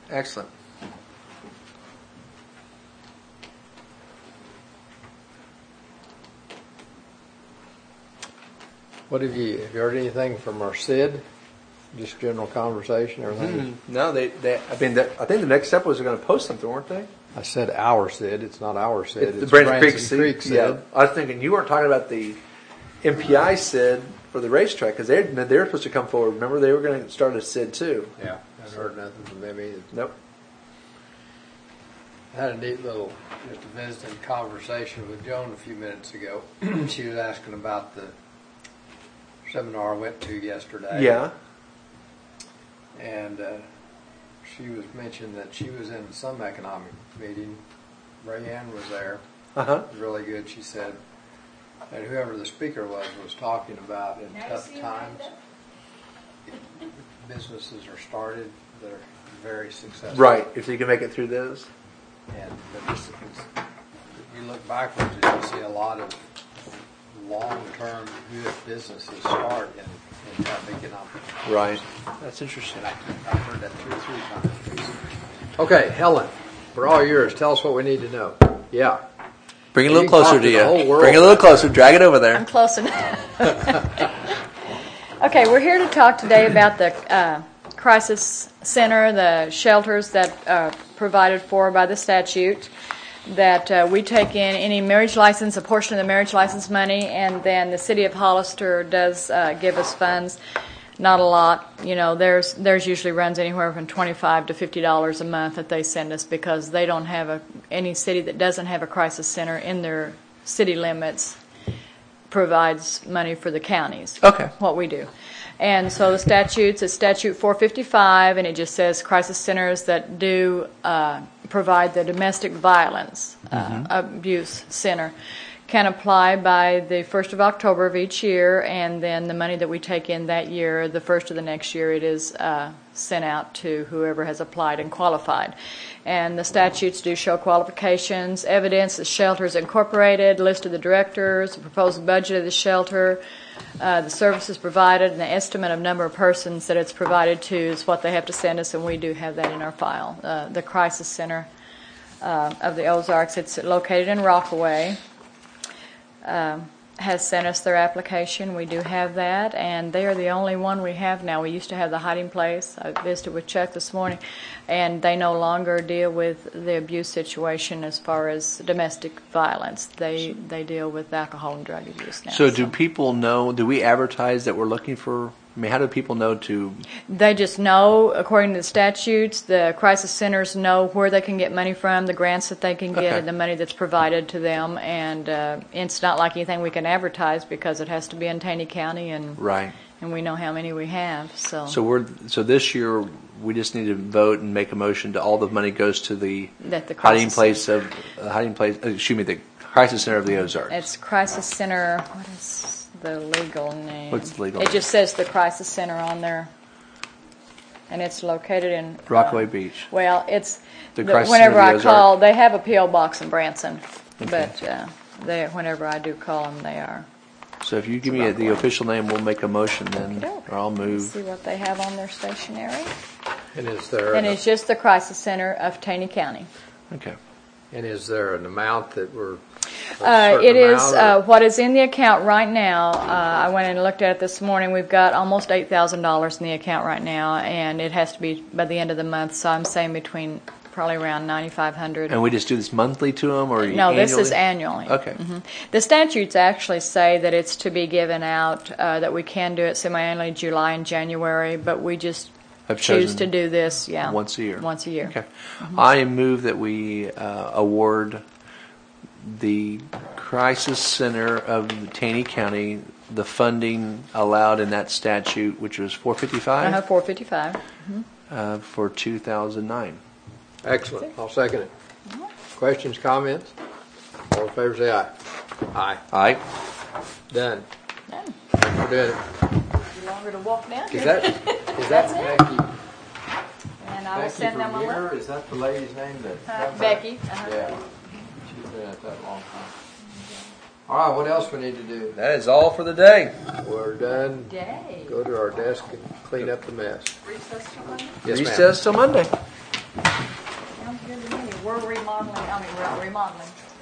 Excellent. What have you heard anything from our Sid? Just general conversation, everything? No, I think the next step was they're going to post something, weren't they? I said our Sid. It's not our Sid. It's It's Branson Branson Creek Creek Sid. Yeah, I was thinking you weren't talking about the MPI SID for the racetrack because they were supposed to come forward. Remember, they were going to start a SID too. Yeah, I haven't heard nothing from them either. Nope. I had a neat little, just a visiting conversation with Joan a few minutes ago. She was asking about the seminar I went to yesterday. Yeah. And she was mentioning that she was in some economic meeting. Rayanne was there. Uh-huh. It was really good, she said. And whoever the speaker was talking about in tough times, businesses are started that are very successful. Right, if you can make it through this. And if you look backwards, you see a lot of long-term good businesses start in tough economic. Right. That's interesting. I've heard that 2 or 3 times. Okay, Helen, we're all yours. Tell us what we need to know. Yeah. Bring it a little closer to you. Bring Bring it a little closer. Drag it over there. I'm close enough. Okay, we're here to talk today about the crisis center, the shelters that are provided for by the statute, that we take in any marriage license, a portion of the marriage license money, and then the city of Hollister does give us funds. Not a lot, theirs usually runs anywhere from $25 to $50 a month that they send us because they don't have any city that doesn't have a crisis center in their city limits provides money for the counties. Okay. What we do. And so the statutes, it's statute 455, and it just says crisis centers that do provide the domestic violence abuse center can apply by the 1st of October of each year, and then the money that we take in that year, the first of the next year, it is sent out to whoever has applied and qualified. And the statutes do show qualifications, evidence, the shelter is incorporated, list of the directors, the proposed budget of the shelter, the services provided, and the estimate of number of persons that it's provided to is what they have to send us, and we do have that in our file. The Crisis Center of the Ozarks, it's located in Rockaway, has sent us their application. We do have that, and they are the only one we have now. We used to have the hiding place. I visited with Chuck this morning, and they no longer deal with the abuse situation as far as domestic violence. They deal with alcohol and drug abuse now. So do people know, do we advertise that we're looking for, how do people know to? They just know, according to the statutes, the crisis centers know where they can get money from, the grants that they can get, and the money that's provided to them. And it's not like anything we can advertise because it has to be in Taney County, and Right. and we know how many we have. So this year we just need to vote and make a motion to all the money goes to the the the Crisis Center of the Ozarks. It's Crisis Center. What is the legal name? What's the legal It name? just says the Crisis Center on there, and it's located in Rockaway Beach. Well, it's The Crisis Center whenever of the I Ozarks. call, they have a PO box in Branson, Okay. but whenever I do call them, they are. So if you give me the official name, we'll make a motion then, Okey-doke. or I'll Let's move. see what they have on their stationery, And is there and it's just the Crisis Center of Taney County. Okay. is there an amount that we're? It is what is in the account right now. I went and looked at it this morning. We've got almost $8,000 in the account right now, and it has to be by the end of the month. So I'm saying between probably around $9,500. And we just do this monthly to them, or No, annually? this is annually. Okay. The statutes actually say that it's to be given out, that we can do it semi-annually, July and January, but we just I've choose chosen to do this, once a year. Once a year. Okay. I move that we award the Crisis Center of Taney County the funding allowed in that statute, which was 455 $455. for 2009. Excellent. I'll second it. Questions, comments? All in favor, say aye. Aye. Aye. Done. Done. Thanks for doing it. Longer to walk down Is here. that Becky? And I will send them a link. Is that the lady's name? Becky. Yeah. She's been at that long time. All right, what else we need to do? That is all for the day. We're done. Day. Go to our desk and clean up the mess. Recess till Monday? Yes, ma'am. Recess till Monday. we're remodeling, I mean, we're not remodeling,